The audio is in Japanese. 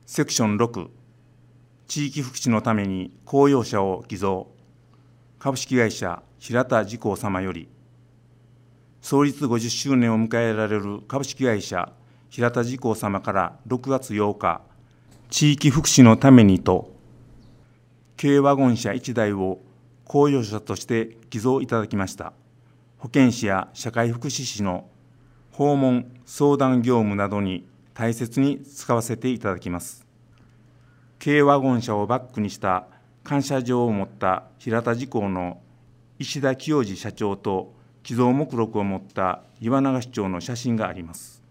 セクション6、地域福祉のために公用車を寄贈。株式会社平田自公様より、創立50周年を迎えられる株式会社平田自公様から6月8日、地域福祉のためにと、軽ワゴン車1台を公用車として寄贈いただきました。保健師や社会福祉士の訪問・相談業務などに大切に使わせていただきます。軽ワゴン車をバックにした感謝状を持った平田自公の石田清治社長と寄贈目録を持った岩永市長の写真があります。